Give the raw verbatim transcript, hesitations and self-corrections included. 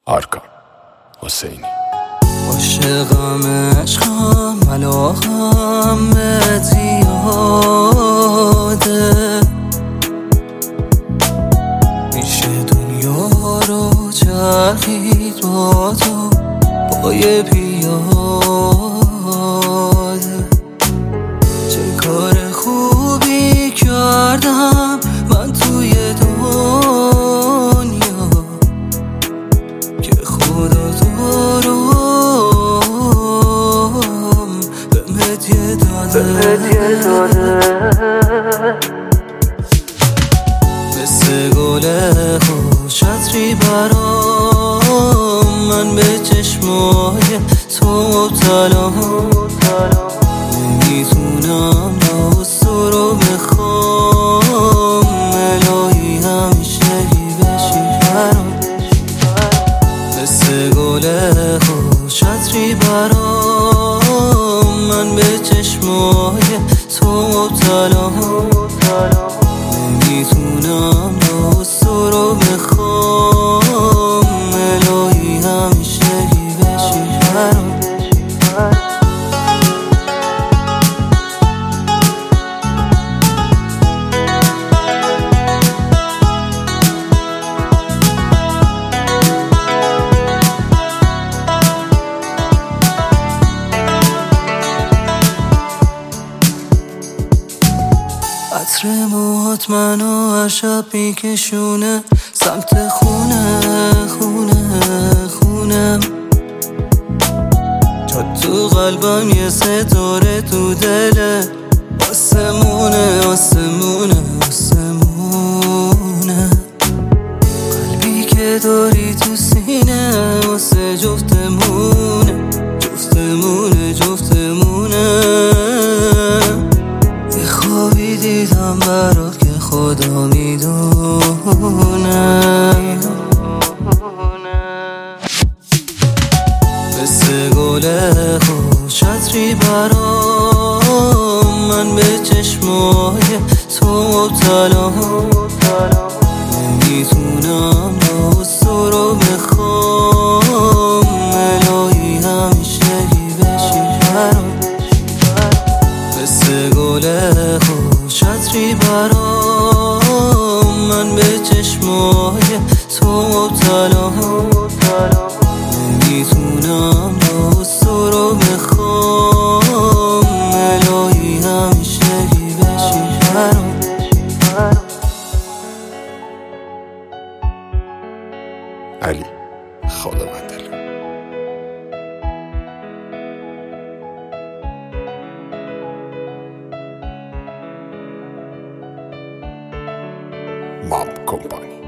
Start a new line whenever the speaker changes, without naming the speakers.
آرکان حسینی.
عاشقم عشقم علاقم به زیاده، میشه دنیا رو چرخید با تو پای پیاده. چه کار خوبی کردم من توی دنیا که خدا تو رو به هدیه داده. مثل گل خوش عطری برام من به چشمای تو مبتلام، نمیتونم دوست تو رو بخوام، الهی همیشگی بشی برام. مثل گل خوش عطری برام من به چشمای تو مبتلام، نمیتونم دوست تو رو بخوام، الهی همیشگی بشی برام. عطر موهات منو هر شب میکشونه سمت خونه خونه خونم، جا تو قلبم یه ستاره تو دله، آسمونه آسمونه آسمونه. قلبی که داری تو سینه واسه جفتمونه جفتمونه جفتمونه. یه خوابی دیدم برات که خدا میدونه، مثل گل خوش عطری برام من به چشمای تو مبتلام، نمیتونم دوست تو رو بخوام، الهی همیشگی بشی برام. مثل گل خوش عطری برام من به چشمای تو مبتلام، نمیتونم دوست تو رو بخوام، الهی همیشگی بشی برام.
علی خالق‌اندل. مام کمپانی.